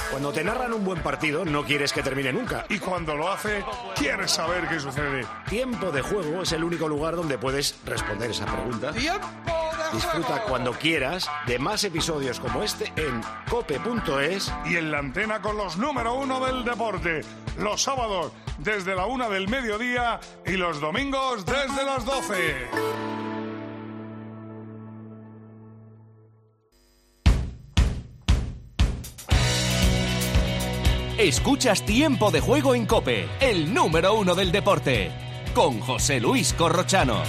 Cuando te narran un buen partido, no quieres que termine nunca. Y cuando lo hace, quieres saber qué sucede. Tiempo de Juego es el único lugar donde puedes responder esa pregunta. Disfruta cuando quieras de más episodios como este en cope.es y en la antena con los número 1 del deporte. Los sábados desde la 1 del mediodía y los domingos desde las 12. Escuchas Tiempo de Juego en COPE, el número 1 del deporte, con José Luis Corrochano.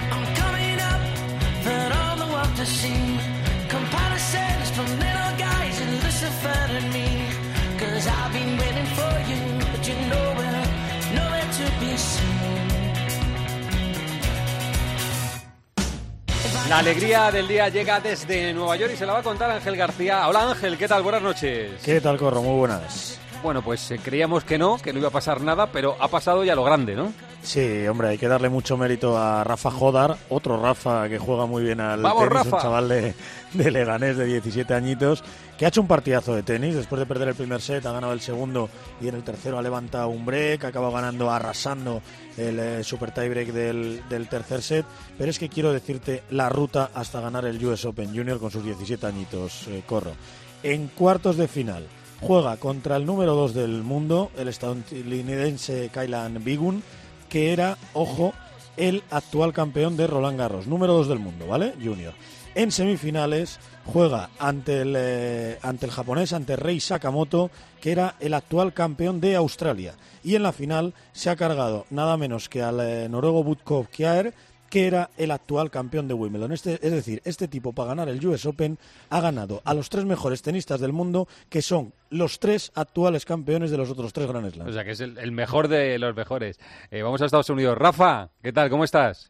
La alegría del día llega desde Nueva York y se la va a contar Ángel García. Hola Ángel, ¿qué tal? Buenas noches. ¿Qué tal, Corro? Muy buenas. Bueno, pues creíamos que no iba a pasar nada, pero ha pasado ya lo grande, ¿no? Sí, hombre, hay que darle mucho mérito a Rafa Jodar, otro Rafa que juega muy bien al ¡Vamos, tenis, Rafa! Un chaval de Leganés de 17 añitos, que ha hecho un partidazo de tenis. Después de perder el primer set, ha ganado el segundo y en el tercero ha levantado un break, ha acabado ganando, arrasando el super tiebreak del tercer set. Pero es que quiero decirte la ruta hasta ganar el US Open Junior con sus 17 añitos, Corro. En cuartos de final juega contra el número 2 del mundo, el estadounidense Kaylan Bigun, que era, ojo, el actual campeón de Roland Garros, número 2 del mundo, ¿vale? Junior. En semifinales juega ante el japonés, ante Rei Sakamoto, que era el actual campeón de Australia. Y en la final se ha cargado nada menos que al noruego Butkov Kjaer, que era el actual campeón de Wimbledon. Es decir, este tipo, para ganar el US Open, ha ganado a los 3 mejores tenistas del mundo, que son los 3 actuales campeones de los otros 3 Grand Slams. O sea, que es el mejor de los mejores. Vamos a Estados Unidos. Rafa, ¿qué tal? ¿Cómo estás?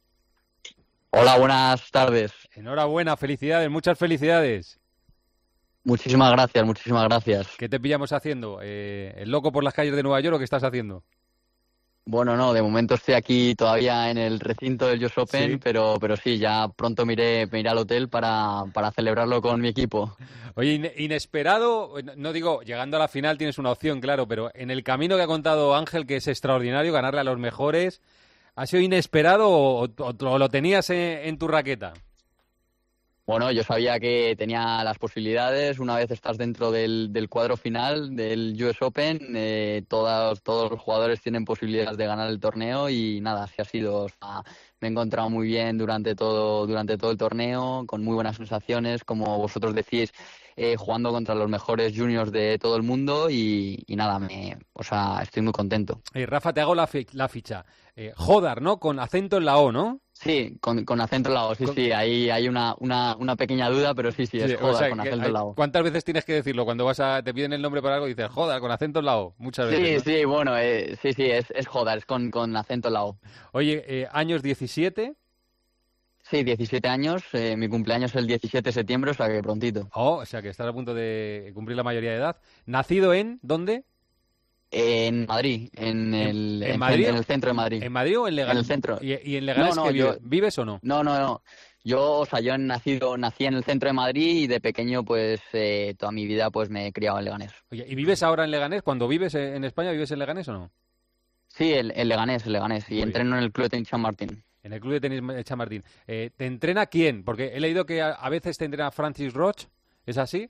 Hola, buenas tardes. Enhorabuena, felicidades, muchas felicidades. Muchísimas gracias, muchísimas gracias. ¿Qué te pillamos haciendo? ¿El loco por las calles de Nueva York o qué estás haciendo? Bueno, no, de momento estoy aquí todavía en el recinto del US Open, ¿sí? Pero sí, ya pronto me iré al hotel para celebrarlo con mi equipo. Oye, inesperado, no digo, llegando a la final tienes una opción, claro, pero en el camino que ha contado Ángel, que es extraordinario, ganarle a los mejores, ¿ha sido inesperado o lo tenías en tu raqueta? Bueno, yo sabía que tenía las posibilidades. Una vez estás dentro del cuadro final del US Open, todos los jugadores tienen posibilidades de ganar el torneo y nada, así ha sido. O sea, me he encontrado muy bien durante todo el torneo, con muy buenas sensaciones, como vosotros decís, jugando contra los mejores juniors de todo el mundo y nada, estoy muy contento. Rafa, te hago la ficha. Jodar, ¿no? Con acento en la O, ¿no? Sí, con acento en la O, sí, ahí hay una pequeña duda, pero sí, es Jodar, o sea, con acento en la O. ¿Cuántas veces tienes que decirlo? Cuando te piden el nombre para algo y dices Jodar, con acento en la O, muchas veces. Sí, ¿no? Sí, bueno, es Jodar, es con acento en la O. Oye, años 17... Sí, 17 años, mi cumpleaños es el 17 de septiembre, o sea que prontito. O sea que estás a punto de cumplir la mayoría de edad. ¿Nacido en dónde? En Madrid, en el centro de Madrid. ¿En Madrid o en Leganés? En el centro. ¿Y en Leganés vives o no? No. Yo nací en el centro de Madrid y de pequeño, pues, toda mi vida, pues, me he criado en Leganés. Oye, ¿y vives ahora en Leganés? Cuando vives en España, ¿vives en Leganés o no? Sí, en Leganés. Y entreno en el Club de Tenis Chamartín. En el Club de Tenis Chamartín. ¿Te entrena quién? Porque he leído que a veces te entrena Francis Roch, ¿es así?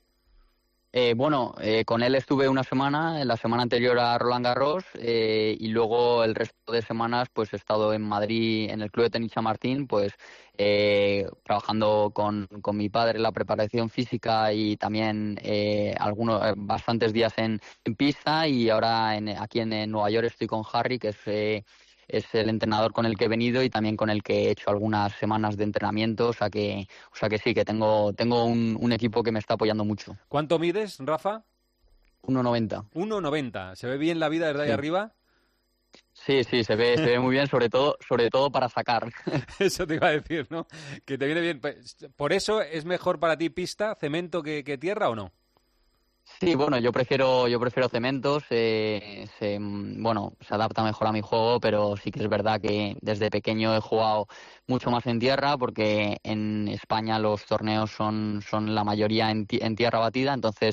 Con él estuve una semana, en la semana anterior a Roland Garros, y luego el resto de semanas pues he estado en Madrid, en el Club de Tenis Chamartín, pues trabajando con mi padre en la preparación física y también bastantes días en pista, y ahora aquí en Nueva York estoy con Harry, que es el entrenador con el que he venido y también con el que he hecho algunas semanas de entrenamiento, o sea que sí, que tengo un equipo que me está apoyando mucho. ¿Cuánto mides, Rafa? 1,90. 1,90. ¿Se ve bien la vida desde ahí arriba? Sí, se ve muy bien, sobre todo para sacar. Eso te iba a decir, ¿no? Que te viene bien. ¿Por eso es mejor para ti pista, cemento que tierra o no? Sí, bueno, yo prefiero cementos, se adapta mejor a mi juego, pero sí que es verdad que desde pequeño he jugado mucho más en tierra, porque en España los torneos son la mayoría en tierra batida, entonces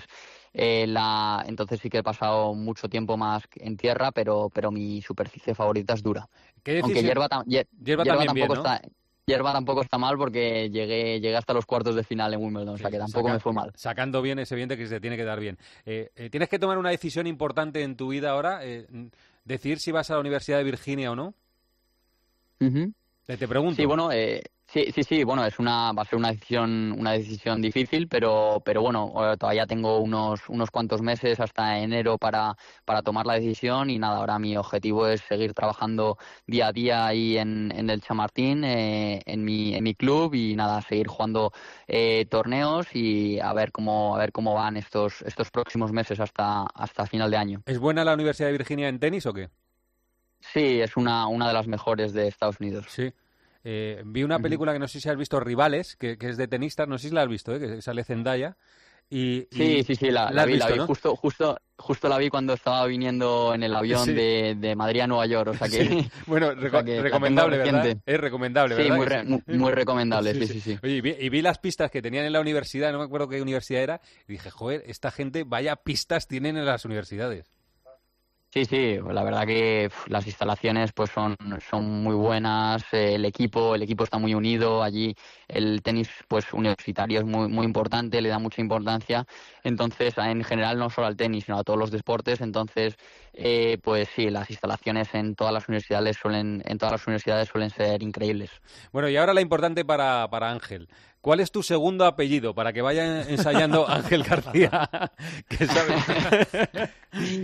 entonces sí que he pasado mucho tiempo más en tierra, pero mi superficie favorita es dura. Aunque hierba también bien, ¿no? Hierba tampoco está mal porque llegué hasta los cuartos de final en Wimbledon, o sea que tampoco me fue mal. Sacando bien ese viento que se tiene que dar bien. ¿Tienes que tomar una decisión importante en tu vida ahora? ¿Decidir si vas a la Universidad de Virginia o no? Uh-huh. Te pregunto. Sí, bueno, sí, bueno, va a ser una decisión difícil, pero bueno, todavía tengo unos cuantos meses hasta enero para tomar la decisión y nada, ahora mi objetivo es seguir trabajando día a día ahí en el Chamartín, en mi club y nada, seguir jugando torneos y a ver cómo van estos próximos meses hasta final de año. ¿Es buena la Universidad de Virginia en tenis o qué? Sí, es una de las mejores de Estados Unidos. Sí. Vi una película que no sé si has visto, Rivales, que es de tenistas, no sé si la has visto, que sale Zendaya. Sí, la vi, ¿no? justo la vi cuando estaba viniendo en el avión de Madrid a Nueva York, o sea que... Sí. Bueno, recomendable, ¿verdad? Es recomendable, ¿verdad? Sí, muy recomendable, sí. Oye, y vi las pistas que tenían en la universidad, no me acuerdo qué universidad era, y dije, joder, esta gente, vaya pistas tienen en las universidades. Sí, la verdad que las instalaciones pues son muy buenas, el equipo está muy unido, allí el tenis pues universitario es muy importante, le da mucha importancia, entonces en general no solo al tenis sino a todos los deportes, entonces pues sí, las instalaciones en todas las universidades suelen ser increíbles. Bueno, y ahora la importante para Ángel. ¿Cuál es tu segundo apellido? Para que vaya ensayando Ángel García. ¿Qué sabes?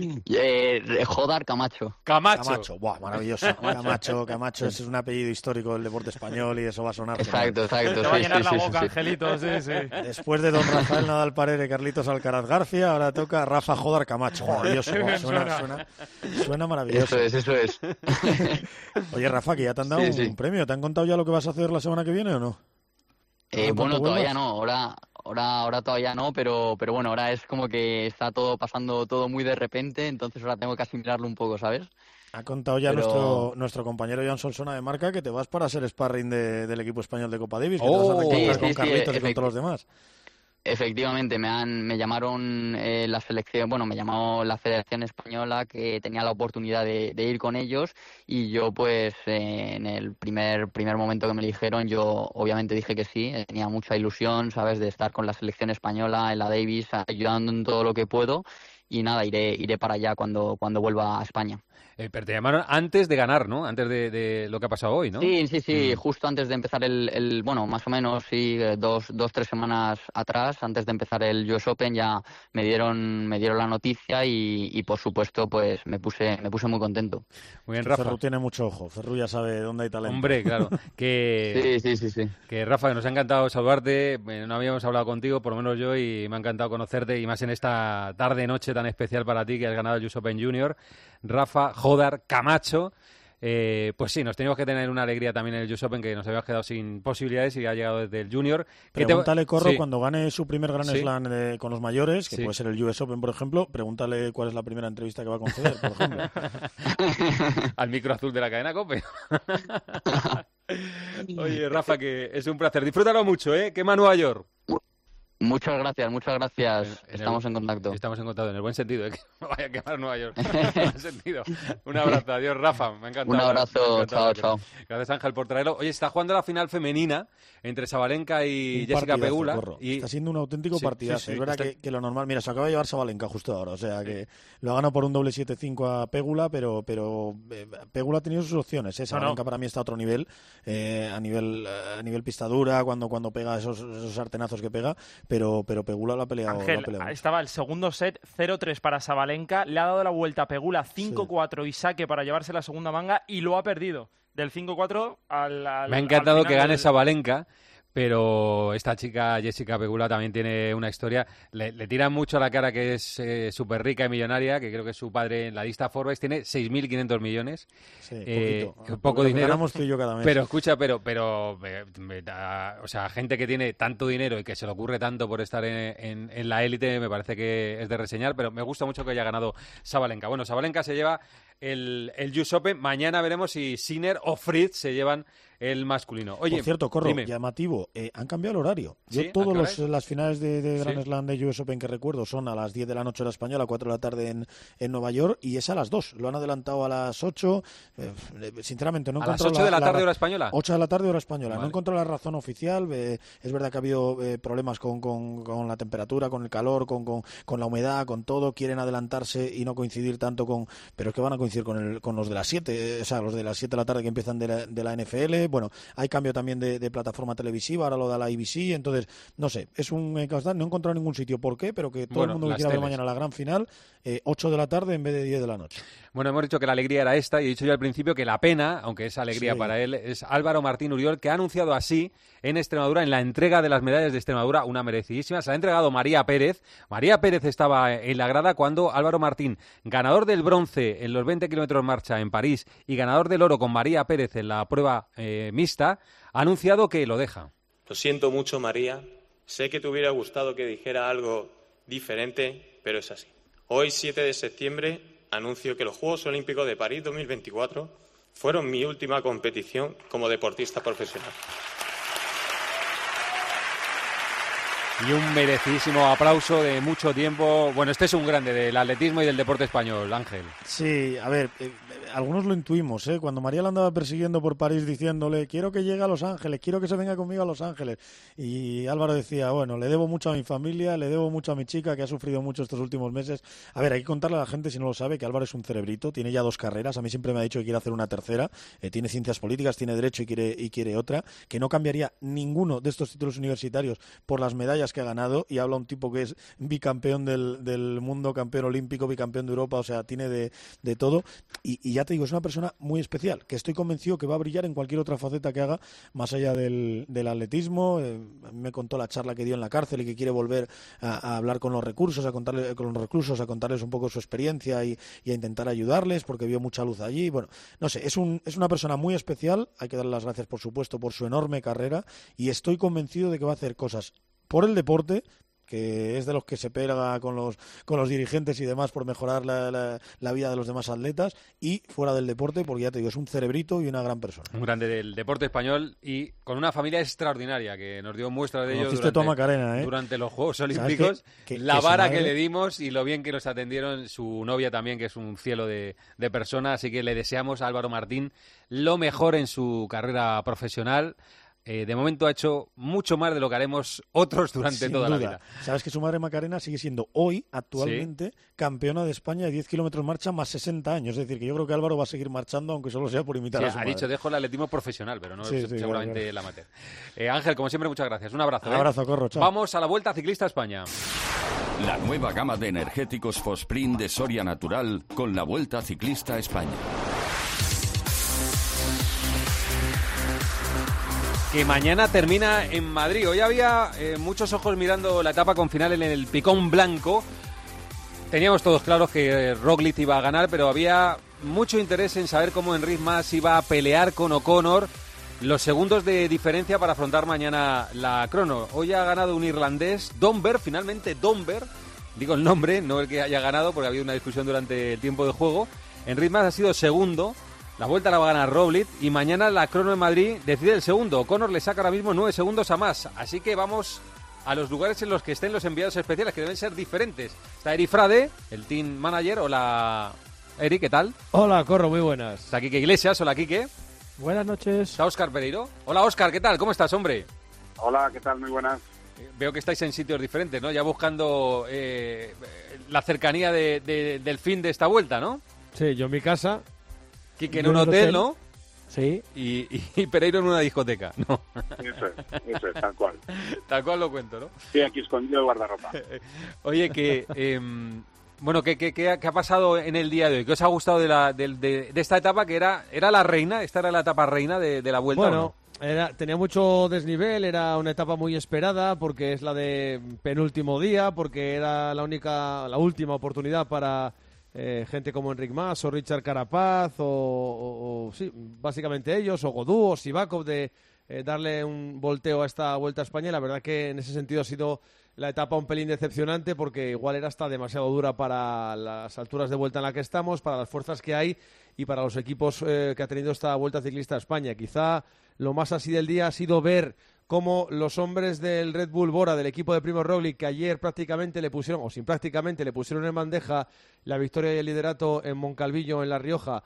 Jodar Camacho. Camacho, buah, maravilloso. Camacho, ese es un apellido histórico del deporte español y eso va a sonar. Exacto. Te va a llenar la boca, Angelito, sí. Después de don Rafael Nadal Parere, Carlitos Alcaraz García, ahora toca Rafa Jodar Camacho. Maravilloso, suena maravilloso. Eso es. Oye, Rafa, que ya te han dado un premio. ¿Te han contado ya lo que vas a hacer la semana que viene o no? Bueno, todavía no, ahora todavía no, pero bueno, ahora es como que está todo pasando todo muy de repente, entonces ahora tengo que asimilarlo un poco, ¿sabes? Ha contado ya nuestro compañero Joan Solsona de Marca que te vas para ser sparring del equipo español de Copa Davis, que te vas a reencontrar con Carlitos y con todos los demás. Efectivamente, me llamaron la selección, me llamó la Federación Española que tenía la oportunidad de ir con ellos y yo pues en el primer momento que me dijeron yo obviamente dije que sí, tenía mucha ilusión, ¿sabes?, de estar con la selección española en la Davis ayudando en todo lo que puedo y nada, iré para allá cuando vuelva a España. Pero te llamaron antes de ganar, ¿no? Antes de lo que ha pasado hoy, ¿no? Sí, justo antes de empezar más o menos, sí, 2-3 semanas atrás, antes de empezar el US Open ya me dieron la noticia y por supuesto, pues me puse muy contento. Muy bien, Rafa. Ferru tiene mucho ojo, Ferru ya sabe dónde hay talento. Hombre, claro. Sí. Que Rafa, que nos ha encantado saludarte, no habíamos hablado contigo, por lo menos yo, y me ha encantado conocerte, y más en esta tarde-noche tan especial para ti que has ganado el US Open Junior. Rafa Jodar Camacho, pues sí, nos teníamos que tener una alegría también en el US Open, que nos habíamos quedado sin posibilidades y ha llegado desde el Junior. Pregúntale, Corro, cuando gane su primer Grand Slam con los mayores, que puede ser el US Open, por ejemplo, pregúntale cuál es la primera entrevista que va a conceder, por ejemplo. Al micro azul de la cadena COPE. Oye, Rafa, que es un placer. Disfrútalo mucho, ¿eh? Quema Nueva York. Muchas gracias. Estamos en contacto. Estamos en contacto, en el buen sentido, que no vaya a quemar Nueva York. En el buen sentido. Un abrazo, adiós, Rafa. Me ha encantado. Un abrazo, chao. Gracias, Ángel, por traerlo. Oye, está jugando la final femenina entre Sabalenka y Jessica Pegula. Está siendo un auténtico partidazo. Es verdad que lo normal... Mira, se acaba de llevar Sabalenka justo ahora, o sea que lo ha ganado por un doble 7-5 a Pegula, pero Pegula ha tenido sus opciones. Sabalenka para mí está a otro nivel, a nivel pista dura, cuando pega esos sartenazos que pega. Pero Pegula lo ha peleado. Ángel, estaba el segundo set 0-3 para Sabalenka, le ha dado la vuelta a Pegula 5-4 y saque para llevarse la segunda manga y lo ha perdido. Del 5-4 al Me ha encantado que gane Sabalenka, pero esta chica, Jessica Pegula, también tiene una historia. Le tiran mucho a la cara que es súper rica y millonaria, que creo que su padre en la lista Forbes tiene 6.500 millones. Sí, poco dinero. Ganamos tú y yo cada mes. Pero escucha, o sea, gente que tiene tanto dinero y que se le ocurre tanto por estar en la élite, me parece que es de reseñar, pero me gusta mucho que haya ganado Sabalenka. Bueno, Sabalenka se lleva el US Open. Mañana veremos si Sinner o Fritz se llevan el masculino. Oye, por cierto, Corro, dime. llamativo, han cambiado el horario. Yo ¿Sí? todas las finales de Grand Sí. Slam de US Open que recuerdo son a las 10 de la noche hora española, a 4 de la tarde en Nueva York, y es a las 2. Lo han adelantado a las 8. Sinceramente, no ¿A las encuentro 8 de la tarde hora española? 8 de la tarde hora española. Vale. No encuentro la razón oficial. Es verdad que ha habido problemas con la temperatura, con el calor, con la humedad, con todo. Quieren adelantarse y no coincidir tanto con... Pero es que van a coincidir con los de las 7, o sea, los de las 7 de la tarde que empiezan de la NFL. Bueno, hay cambio también de plataforma televisiva, ahora lo da la ABC. Entonces, no sé, es un... No he encontrado ningún sitio por qué, pero que todo el mundo que quiera ver mañana la gran final, 8 de la tarde en vez de 10 de la noche. Bueno, hemos dicho que la alegría era esta, y he dicho yo al principio que la pena, aunque es alegría Sí. para él, es Álvaro Martín Uriol, que ha anunciado así en Extremadura, en la entrega de las medallas de Extremadura, una merecidísima. Se la ha entregado María Pérez. María Pérez estaba en la grada cuando Álvaro Martín, ganador del bronce en los 20 kilómetros marcha en París y ganador del oro con María Pérez en la prueba mixta, ha anunciado que lo deja. Lo siento mucho, María. Sé que te hubiera gustado que dijera algo diferente, pero es así. Hoy, 7 de septiembre, anuncio que los Juegos Olímpicos de París 2024 fueron mi última competición como deportista profesional. Y un merecidísimo aplauso de mucho tiempo. Bueno, este es un grande del atletismo y del deporte español, Ángel. Sí, a ver, algunos lo intuimos, ¿eh? Cuando María la andaba persiguiendo por París diciéndole, quiero que llegue a Los Ángeles, quiero que se venga conmigo a Los Ángeles. Y Álvaro decía, bueno, le debo mucho a mi familia, le debo mucho a mi chica, que ha sufrido mucho estos últimos meses. A ver, hay que contarle a la gente, si no lo sabe, que Álvaro es un cerebrito, tiene ya 2 carreras. A mí siempre me ha dicho que quiere hacer una tercera. Tiene ciencias políticas, tiene derecho y quiere otra. Que no cambiaría ninguno de estos títulos universitarios por las medallas que ha ganado. Y habla un tipo que es bicampeón del mundo, campeón olímpico, bicampeón de Europa, o sea, tiene de todo. Y ya te digo, es una persona muy especial, que estoy convencido que va a brillar en cualquier otra faceta que haga, más allá del atletismo. Me contó la charla que dio en la cárcel y que quiere volver a hablar con los reclusos, a contarles un poco su experiencia y a intentar ayudarles, porque vio mucha luz allí. Bueno, no sé, es una persona muy especial. Hay que darle las gracias, por supuesto, por su enorme carrera, y estoy convencido de que va a hacer cosas por el deporte, que es de los que se pega con los dirigentes y demás por mejorar la vida de los demás atletas, y fuera del deporte, porque ya te digo, es un cerebrito y una gran persona. Un grande del deporte español y con una familia extraordinaria, que nos dio muestra de ello durante los Juegos Olímpicos. La vara que le dimos y lo bien que nos atendieron, su novia también, que es un cielo de persona, así que le deseamos a Álvaro Martín lo mejor en su carrera profesional. De momento ha hecho mucho más de lo que haremos otros durante toda la vida. Sabes que su madre Macarena sigue siendo hoy, actualmente, campeona de España de 10 kilómetros marcha más 60 años. Es decir, que yo creo que Álvaro va a seguir marchando, aunque solo sea por imitar a su madre. Ha dicho, dejo el atletismo profesional, pero no seguramente claro. El amateur. Ángel, como siempre, muchas gracias. Un abrazo. Un abrazo, Corro, chao. Vamos a la Vuelta Ciclista a España. La nueva gama de energéticos Fosprint de Soria Natural con la Vuelta Ciclista a España. Que mañana termina en Madrid. Hoy había muchos ojos mirando la etapa con final en el Picón Blanco. Teníamos todos claros que Roglic iba a ganar, pero había mucho interés en saber cómo Enric Mas iba a pelear con O'Connor los segundos de diferencia para afrontar mañana la crono. Hoy ha ganado un irlandés, Domber, finalmente Domber. Digo el nombre, no el que haya ganado, porque había una discusión durante el tiempo de juego. Enric Mas ha sido segundo. La vuelta la va a ganar Roglic y mañana la crono en Madrid decide el segundo. O'Connor le saca ahora mismo 9 segundos a Mas. Así que vamos a los lugares en los que estén los enviados especiales, que deben ser diferentes. Está Eri Frade, el team manager. Hola, Eri, ¿qué tal? Hola, Corro, muy buenas. Está Quique Iglesias. Hola, Quique. Buenas noches. Está Óscar Pereiro. Hola, Óscar, ¿qué tal? ¿Cómo estás, hombre? Hola, ¿qué tal? Muy buenas. Veo que estáis en sitios diferentes, ¿no? Ya buscando la cercanía del fin de esta vuelta, ¿no? Sí, yo en mi casa. Quique en un hotel, ¿no? Sí. Y Pereiro en una discoteca, ¿no? Eso es, tal cual. Tal cual lo cuento, ¿no? Estoy aquí escondido de guardarropa. Oye, bueno, ¿qué ha pasado en el día de hoy? ¿Qué os ha gustado de esta etapa que era la reina? ¿Esta era la etapa reina de la Vuelta? Bueno, tenía mucho desnivel, era una etapa muy esperada porque es la de penúltimo día, porque era la última oportunidad para gente como Enric Mas o Richard Carapaz o sí, básicamente ellos, o Godú o Sivakov, de darle un volteo a esta Vuelta a España. La verdad que en ese sentido ha sido la etapa un pelín decepcionante porque igual era hasta demasiado dura para las alturas de vuelta en la que estamos, para las fuerzas que hay y para los equipos que ha tenido esta Vuelta Ciclista a España. Quizá lo más así del día ha sido ver cómo los hombres del Red Bull Bora, del equipo de Primož Roglič, que ayer prácticamente le pusieron, o sin prácticamente, le pusieron en bandeja la victoria y el liderato en Moncalvillo, en La Rioja,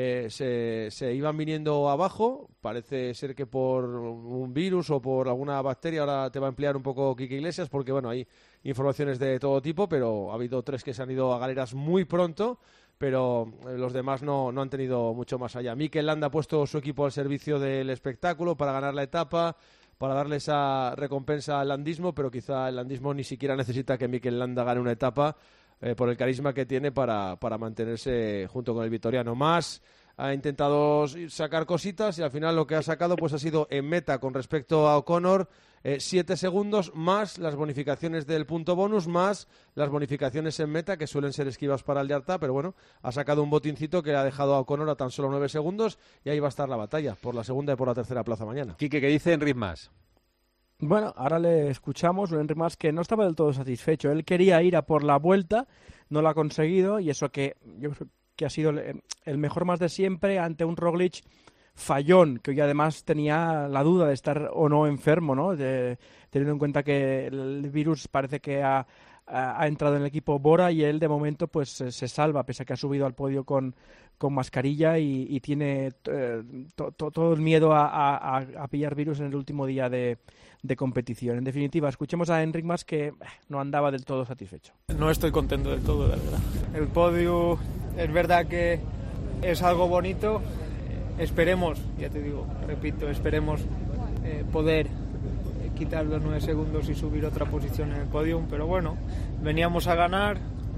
se iban viniendo abajo. Parece ser que por un virus o por alguna bacteria. Ahora te va a emplear un poco Quique Iglesias, porque bueno, hay informaciones de todo tipo, pero ha habido 3 que se han ido a galeras muy pronto, pero los demás no han tenido mucho más allá. Mikel Landa ha puesto su equipo al servicio del espectáculo para ganar la etapa, para darle esa recompensa al landismo, pero quizá el landismo ni siquiera necesita que Mikel Landa gane una etapa por el carisma que tiene para mantenerse junto con el vitoriano. Más ha intentado sacar cositas y al final lo que ha sacado pues ha sido en meta con respecto a O'Connor 7 segundos, más las bonificaciones del punto bonus, más las bonificaciones en meta, que suelen ser esquivas para el Yarta, pero bueno, ha sacado un botincito que ha dejado a O'Connor a tan solo 9 segundos y ahí va a estar la batalla por la segunda y por la tercera plaza mañana. Quique, ¿qué dice Enric Mas? Bueno, ahora le escuchamos, un Enric Mas que no estaba del todo satisfecho. Él quería ir a por la vuelta, no lo ha conseguido, y eso que yo creo que ha sido el mejor Mas de siempre ante un Roglič fallón, que hoy además tenía la duda de estar o no enfermo, ¿no? Teniendo en cuenta que el virus parece que ha entrado en el equipo Bora, y él de momento pues se salva, pese a que ha subido al podio con mascarilla y tiene todo el miedo a pillar virus en el último día de competición. En definitiva, escuchemos a Enric Mas, que no andaba del todo satisfecho. No estoy contento del todo, la verdad. El podio es verdad que es algo bonito. Esperemos, ya te digo, repito, esperemos poder quitar los 9 segundos y subir otra posición en el podium, pero bueno, veníamos a ganar,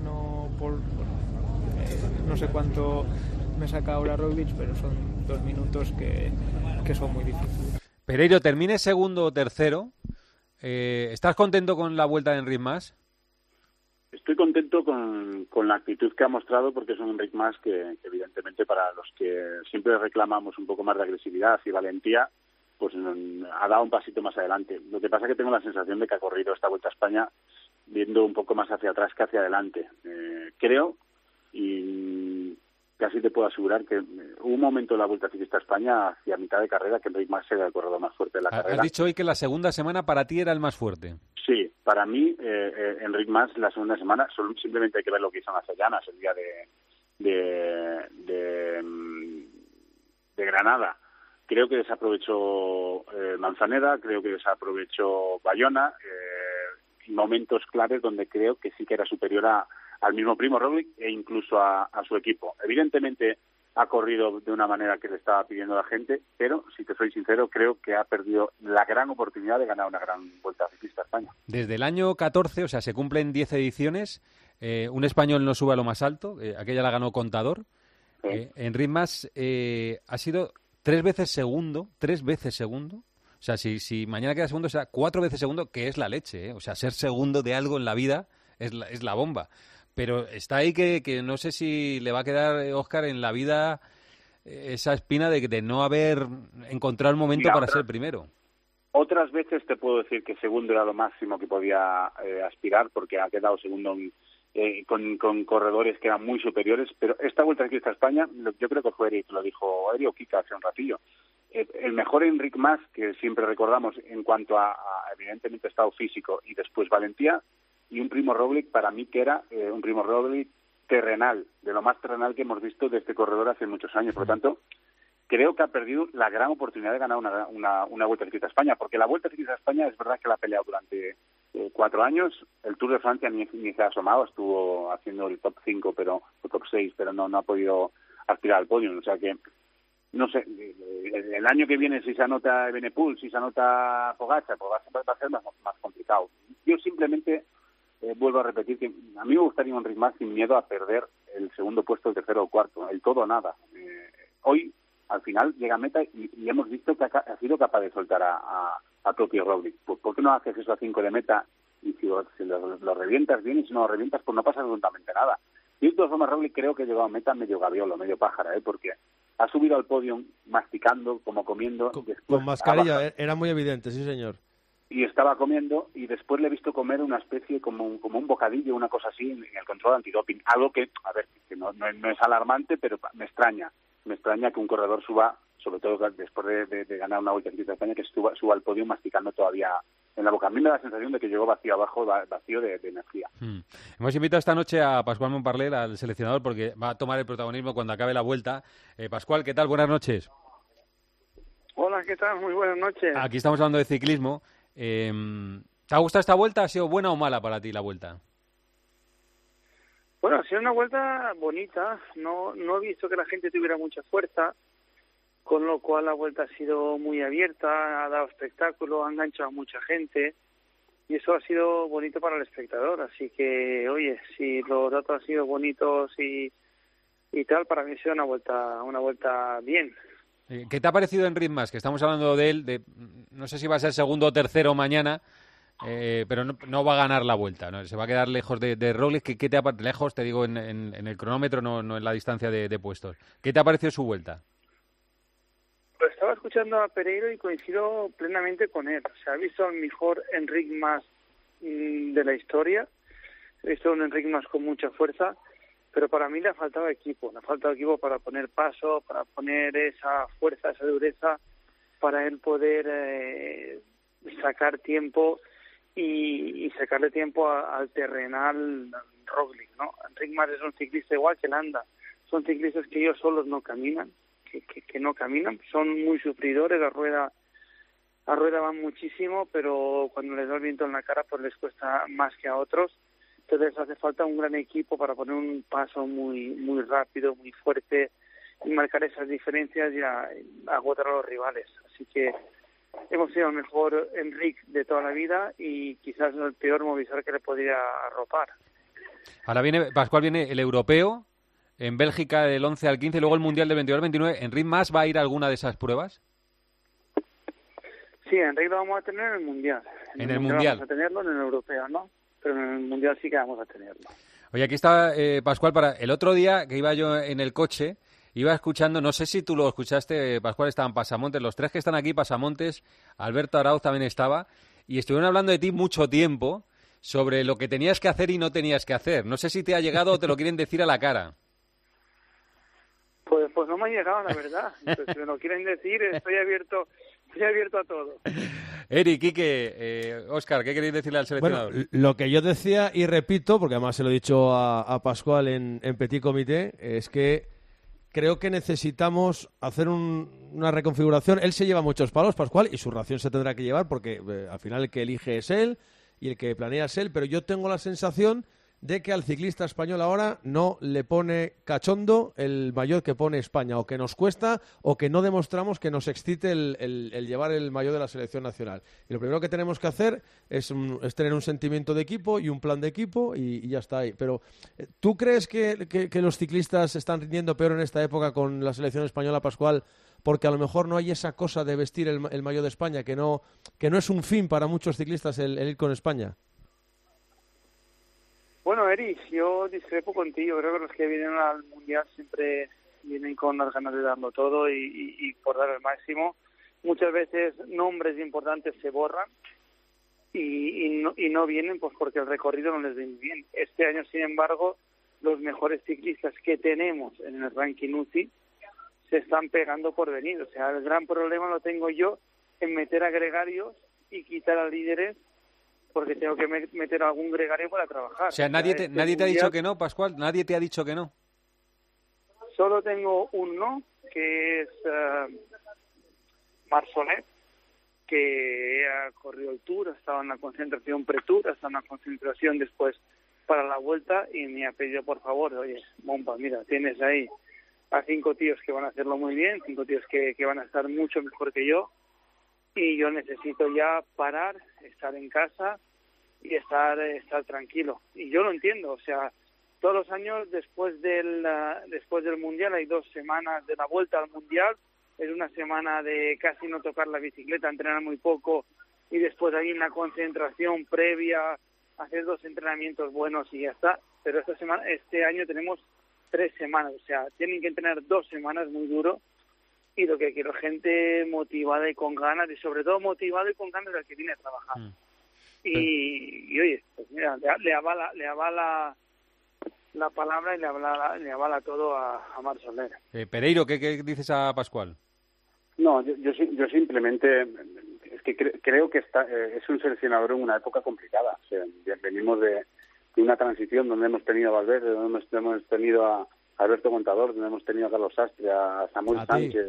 no sé cuánto me saca ahora Roglič, pero son 2 minutos que son muy difíciles. Pereiro, termine segundo o tercero. ¿Estás contento con la vuelta de Enric Mas? Estoy contento con la actitud que ha mostrado, porque es un Enric Mas que evidentemente, para los que siempre reclamamos un poco más de agresividad y valentía, pues ha dado un pasito más adelante. Lo que pasa es que tengo la sensación de que ha corrido esta Vuelta a España viendo un poco más hacia atrás que hacia adelante. Creo, y casi te puedo asegurar, que hubo un momento en la Vuelta Ciclista a España, hacia mitad de carrera, que Enric Mas era el corredor más fuerte de la carrera. Has dicho hoy que la segunda semana para ti era el más fuerte. Sí, para mí, Enric Mas, la segunda semana, simplemente hay que ver lo que hizo en las Llanas el día de Granada. Creo que desaprovechó Manzaneda, creo que desaprovechó Bayona, momentos claves donde creo que sí que era superior al mismo Primož Roglič e incluso a su equipo. Evidentemente ha corrido de una manera que le estaba pidiendo la gente, pero, si te soy sincero, creo que ha perdido la gran oportunidad de ganar una gran Vuelta Ciclista a España. Desde el año 14, o sea, se cumplen 10 ediciones, un español no sube a lo más alto, aquella la ganó Contador. Sí. Enric Mas ha sido 3 veces segundo. O sea, si mañana queda segundo, será 4 veces segundo, que es la leche, ¿eh? O sea, ser segundo de algo en la vida es la bomba. Pero está ahí que no sé si le va a quedar, Óscar, en la vida esa espina de no haber encontrado el momento para ser primero. Otras veces te puedo decir que segundo era lo máximo que podía aspirar, porque ha quedado segundo con corredores que eran muy superiores, pero esta Vuelta Ciclista a España, yo creo que fue Eric, lo dijo Eric o Kika hace un ratillo. El mejor Enric Mas, que siempre recordamos en cuanto a evidentemente estado físico y después valentía, y un Primož Roglič, para mí, que era un Primož Roglič terrenal, de lo más terrenal que hemos visto de este corredor hace muchos años. Por lo tanto, creo que ha perdido la gran oportunidad de ganar una Vuelta Ciclista a España, porque la Vuelta Ciclista a España es verdad que la ha peleado durante 4 años. El Tour de Francia ni se ha asomado, estuvo haciendo el top 5, o top 6, pero no ha podido aspirar al podio. O sea que, no sé, el año que viene, si se anota Evenepoel, si se anota Pogačar, pues va a ser más complicado. Yo simplemente vuelvo a repetir que a mí me gustaría un Enric Mas sin miedo a perder el segundo puesto, el tercero o cuarto, el todo o nada. Hoy, al final, llega a meta y hemos visto que ha sido capaz de soltar a propio Roglič. ¿Por qué no haces eso a 5 de meta? Y si lo revientas bien, y si no lo revientas, pues no pasa absolutamente nada. Y de todas formas, Roglič creo que ha llegado a meta medio gaviolo, medio pájara, porque ha subido al podio masticando, como comiendo. Con mascarilla, era muy evidente, sí señor. y estaba comiendo y después le he visto comer una especie como un bocadillo, una cosa así en el control antidoping. Algo que, a ver, que no es alarmante, pero me extraña que un corredor suba, sobre todo después de ganar una Vuelta Ciclista de España, que suba al podio masticando todavía en la boca. A mí me da la sensación de que llegó vacío abajo, vacío de energía. Hemos invitado esta noche a Pascual Montparler, al seleccionador, porque va a tomar el protagonismo cuando acabe la Vuelta. Pascual, ¿qué tal? Buenas noches. Hola, ¿qué tal? Muy buenas noches. Aquí estamos hablando de ciclismo. ¿Te ha gustado esta Vuelta? ¿Ha sido buena o mala para ti la Vuelta? Bueno, ha sido una Vuelta bonita. No he visto que la gente tuviera mucha fuerza, con lo cual la Vuelta ha sido muy abierta, ha dado espectáculo, ha enganchado a mucha gente y eso ha sido bonito para el espectador. Así que, oye, si los datos han sido bonitos y tal, para mí ha sido una vuelta bien. ¿Qué te ha parecido Enric Mas? Que estamos hablando de él, no sé si va a ser segundo o tercero mañana, pero no va a ganar la Vuelta, ¿no? Se va a quedar lejos de Roglic. ¿Qué te ha parecido? Lejos, te digo, en el cronómetro, no en la distancia de puestos. ¿Qué te ha parecido su Vuelta? Pues estaba escuchando a Pereiro y coincido plenamente con él. O sea, he visto al mejor Enric Mas de la historia. He visto un Enric Mas con mucha fuerza, pero para mí le ha faltado equipo. Le ha faltado equipo para poner paso, para poner esa fuerza, esa dureza, para él poder sacar tiempo y sacarle tiempo al terrenal Roglic, ¿no? Enric Mas es un ciclista igual que Landa. Son ciclistas que ellos solos no caminan. Que no caminan, son muy sufridores, a rueda van muchísimo, pero cuando les da el viento en la cara pues les cuesta más que a otros. Entonces hace falta un gran equipo para poner un paso muy rápido, muy fuerte y marcar esas diferencias y agotar a los rivales. Así que hemos sido el mejor Enric de toda la vida y quizás el peor Movistar que le podría arropar. Ahora Pascual, viene el europeo en Bélgica del 11 al 15 y luego el Mundial del 22 al 29. ¿Enric Mas va a ir a alguna de esas pruebas? Sí, Enric lo vamos a tener en el Mundial. En el Mundial. Vamos a tenerlo, en el europeo, ¿no? Pero en el Mundial sí que vamos a tenerlo. Oye, aquí está Pascual. El otro día que iba yo en el coche, iba escuchando, no sé si tú lo escuchaste, Pascual, estaban Pasamontes, los tres que están aquí, Pasamontes, Alberto Arauz también estaba, y estuvieron hablando de ti mucho tiempo sobre lo que tenías que hacer y no tenías que hacer. No sé si te ha llegado o te lo quieren decir a la cara. Pues no me ha llegado, la verdad. Entonces, si me lo quieren decir, estoy abierto a todo. Eric, Quique, Óscar, ¿qué queréis decirle al seleccionador? Bueno, lo que yo decía, y repito, porque además se lo he dicho a Pascual en Petit Comité, es que creo que necesitamos hacer una reconfiguración. Él se lleva muchos palos, Pascual, y su ración se tendrá que llevar, porque al final el que elige es él y el que planea es él, pero yo tengo la sensación de que al ciclista español ahora no le pone cachondo el maillot que pone España, o que nos cuesta, o que no demostramos que nos excite el llevar el maillot de la selección nacional. Y lo primero que tenemos que hacer es tener un sentimiento de equipo y un plan de equipo y ya está ahí. Pero, ¿tú crees que los ciclistas están rindiendo peor en esta época con la selección española, Pascual, porque a lo mejor no hay esa cosa de vestir el maillot de España, que no es un fin para muchos ciclistas el ir con España? Bueno, Eric, yo discrepo contigo. Creo que los que vienen al Mundial siempre vienen con las ganas de darlo todo y por dar el máximo. Muchas veces nombres importantes se borran y no vienen pues porque el recorrido no les viene bien. Este año, sin embargo, los mejores ciclistas que tenemos en el ranking UCI se están pegando por venir. O sea, el gran problema lo tengo yo en meter a gregarios y quitar a líderes, porque tengo que meter algún gregario para trabajar. O sea, nadie te ha dicho que no, Pascual, nadie te ha dicho que no. Solo tengo un no, que es Marc Soler, que ha corrido el Tour, ha estado en la concentración pre-Tour, ha estado en la concentración después para la Vuelta y me ha pedido, por favor, oye, Bomba, mira, tienes ahí a 5 tíos que van a hacerlo muy bien, 5 tíos que van a estar mucho mejor que yo, y yo necesito ya parar, estar en casa y estar tranquilo. Y yo lo entiendo, o sea, todos los años después del Mundial hay 2 semanas de la Vuelta al Mundial, es una semana de casi no tocar la bicicleta, entrenar muy poco, y después hay una concentración previa, hacer 2 entrenamientos buenos y ya está. Pero este año tenemos 3 semanas, o sea, tienen que entrenar 2 semanas muy duro y lo que quiero es gente motivada y con ganas, y sobre todo motivada y con ganas de que viene a trabajar. Y oye, pues mira, le avala la palabra y le avala todo a Marc Soler. Pereiro, ¿qué dices a Pascual? No, yo simplemente es que creo que es un seleccionador en una época complicada. O sea, venimos de una transición donde hemos tenido a Valverde, donde hemos tenido a Alberto Contador, donde hemos tenido a Carlos Sastre, a Samuel Sánchez,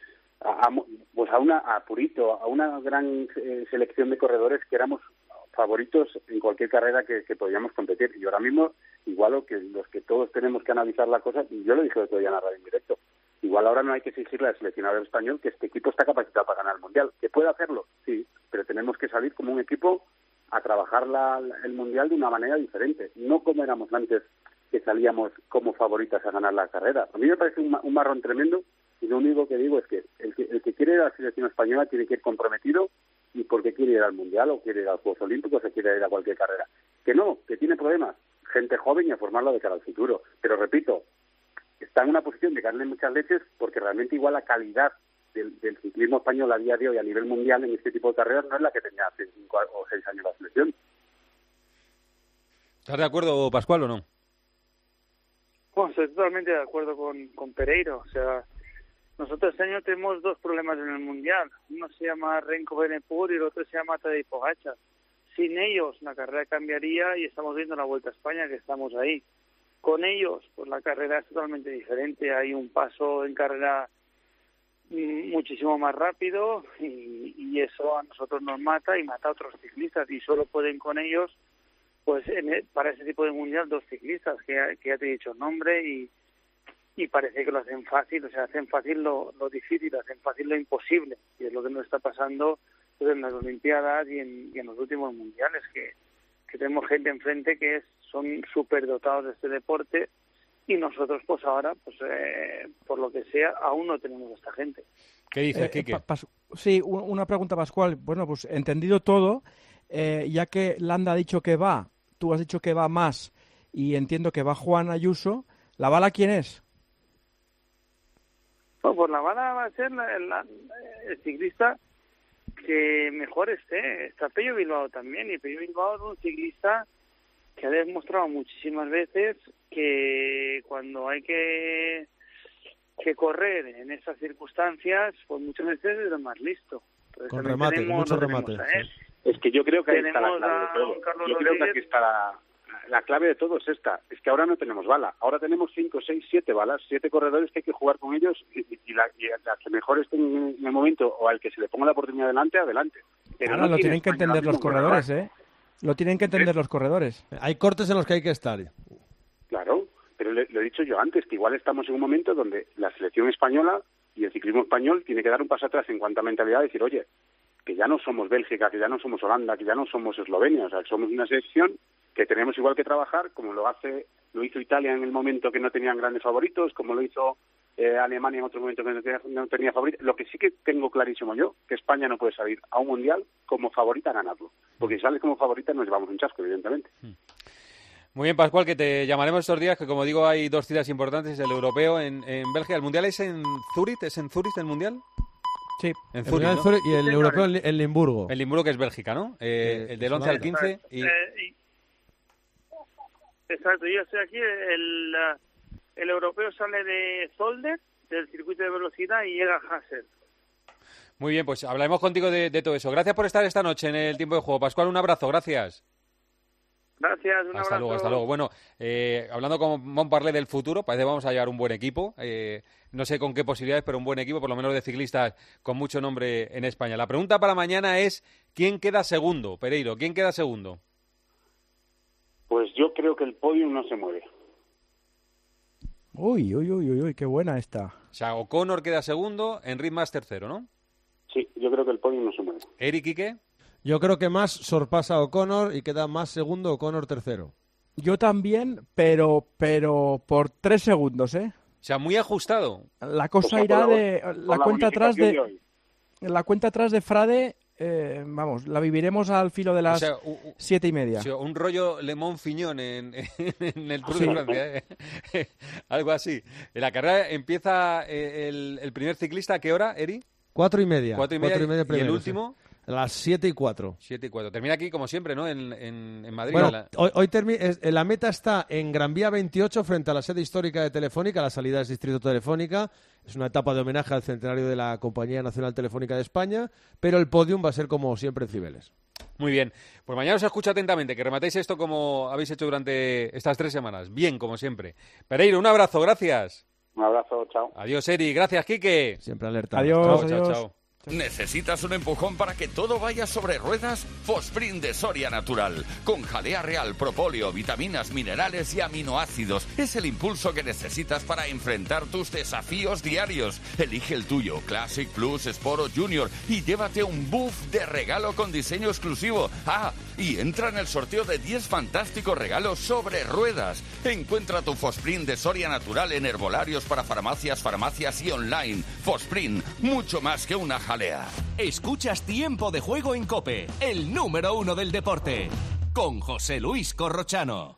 a Purito, a una gran selección de corredores que éramos favoritos en cualquier carrera que podíamos competir. Y ahora mismo, igual que los que todos tenemos que analizar la cosa, y yo lo dije otro día en la radio en directo, igual ahora no hay que exigirle al seleccionador español que este equipo está capacitado para ganar el Mundial. ¿Que puede hacerlo? Sí, pero tenemos que salir como un equipo a trabajar el Mundial de una manera diferente, no como éramos antes, que salíamos como favoritas a ganar la carrera. A mí me parece un marrón tremendo, y lo único que digo es que el que quiere ir a la selección española tiene que ir comprometido, y porque quiere ir al Mundial o quiere ir a los Juegos Olímpicos o quiere ir a cualquier carrera. Que no, que tiene problemas, gente joven y a formarla de cara al futuro. Pero repito, está en una posición de ganarle muchas leches porque realmente igual la calidad del ciclismo español a día de hoy a nivel mundial en este tipo de carreras no es la que tenía hace 5 o 6 años la selección. ¿Estás de acuerdo, Pascual, o no? Bueno, estoy totalmente de acuerdo con Pereiro. O sea, nosotros este año tenemos 2 problemas en el Mundial. Uno se llama Renko Benepur y el otro se llama Tadej Pogačar. Sin ellos la carrera cambiaría y estamos viendo la Vuelta a España, que estamos ahí. Con ellos, pues la carrera es totalmente diferente. Hay un paso en carrera muchísimo más rápido y eso a nosotros nos mata y mata a otros ciclistas. Y solo pueden con ellos, pues para ese tipo de Mundial, 2 ciclistas, que ya te he dicho el nombre y parece que lo hacen fácil. O sea, hacen fácil lo difícil, hacen fácil lo imposible. Y es lo que nos está pasando pues, en las Olimpiadas y en los últimos Mundiales, que tenemos gente enfrente que son súper dotados de este deporte y nosotros pues ahora, pues por lo que sea, aún no tenemos a esta gente. ¿Qué dices, Quique? Sí, una pregunta, Pascual. Bueno, pues entendido todo, ya que Landa ha dicho que va, tú has dicho que va más y entiendo que va Juan Ayuso, ¿la bala quién es? Bueno, pues la bala va a ser el ciclista que mejor esté. Está Pello Bilbao también, y Pello Bilbao es un ciclista que ha demostrado muchísimas veces que cuando hay que correr en esas circunstancias, pues muchas veces es lo más listo. Entonces, con remate, con muchos remates. Es que yo creo que ahí está la clave de todo. Yo creo que aquí está la clave de todo es esta. Es que ahora no tenemos bala. Ahora tenemos 5, 6, 7 balas, 7 corredores que hay que jugar con ellos y la que mejor estén en el momento o al que se le ponga la oportunidad adelante. Pero ahora lo tienen que entender los corredores, ¿eh? Lo tienen que entender los corredores. Hay cortes en los que hay que estar. Claro, pero lo he dicho yo antes, que igual estamos en un momento donde la selección española y el ciclismo español tiene que dar un paso atrás en cuanto a mentalidad y decir, oye, que ya no somos Bélgica, que ya no somos Holanda, que ya no somos Eslovenia, o sea, que somos una selección que tenemos igual que trabajar, como lo hizo Italia en el momento que no tenían grandes favoritos, como lo hizo Alemania en otro momento que no tenía favoritos. Lo que sí que tengo clarísimo yo, que España no puede salir a un Mundial como favorita a ganarlo, porque si sales como favorita nos llevamos un chasco, evidentemente. Muy bien, Pascual, que te llamaremos estos días, que como digo hay 2 citas importantes, el europeo en Bélgica. ¿El Mundial es en Zúrich? ¿Es en Zúrich el Mundial? Sí, en Zúrich, ¿no? Y el europeo en Limburgo. El Limburgo, que es Bélgica, ¿no? El del 11 al 15. Exacto, yo estoy aquí, el europeo sale de Zolder, del circuito de velocidad, y llega a Hasselt. Muy bien, pues hablaremos contigo de todo eso. Gracias por estar esta noche en el tiempo de juego. Pascual, un abrazo, gracias. Gracias, un abrazo. Hasta luego. Bueno, hablando con Montparlé del futuro, parece que vamos a llevar un buen equipo. No sé con qué posibilidades, pero un buen equipo, por lo menos de ciclistas con mucho nombre en España. La pregunta para mañana es, ¿quién queda segundo? Pereiro, ¿quién queda segundo? Pues yo creo que el podio no se mueve. Uy, qué buena esta. O sea, O'Connor queda segundo, Enric Mas tercero, ¿no? Sí, yo creo que el podio no se mueve. ¿Eric y qué? Yo creo que Mas sorpasa a O'Connor y queda Mas segundo, O'Connor tercero. Yo también, pero por 3 segundos, ¿eh? O sea, muy ajustado. La cosa irá de... La cuenta atrás de Frade vamos, la viviremos al filo de las 7:30. O sea, un rollo Le Mans Fignon en el Tour de Francia. Algo así. La carrera empieza el primer ciclista, ¿a qué hora, Eri? 4:30. 4:30. ¿Y el último? A las 7:04. 7:04. Termina aquí, como siempre, ¿no? En Madrid. Bueno, hoy la meta está en Gran Vía 28, frente a la sede histórica de Telefónica. La salida es Distrito Telefónica. Es una etapa de homenaje al centenario de la Compañía Nacional Telefónica de España, pero el podium va a ser, como siempre, en Cibeles. Muy bien. Pues mañana os escucho atentamente, que rematéis esto como habéis hecho durante estas 3 semanas. Bien, como siempre. Pereiro, un abrazo, gracias. Un abrazo, chao. Adiós, Eri. Gracias, Quique. Siempre alerta. Adiós. Chao. ¿Necesitas un empujón para que todo vaya sobre ruedas? Fosprint de Soria Natural. Con jalea real, propóleo, vitaminas, minerales y aminoácidos. Es el impulso que necesitas para enfrentar tus desafíos diarios. Elige el tuyo, Classic, Plus, Sport o Junior, y llévate un buff de regalo con diseño exclusivo. Y entra en el sorteo de 10 fantásticos regalos sobre ruedas. Encuentra tu Fosprint de Soria Natural en herbolarios para farmacias y online. Fosprint, mucho más que una jalea. Escuchas Tiempo de Juego en COPE, el número 1 del deporte, con José Luis Corrochano.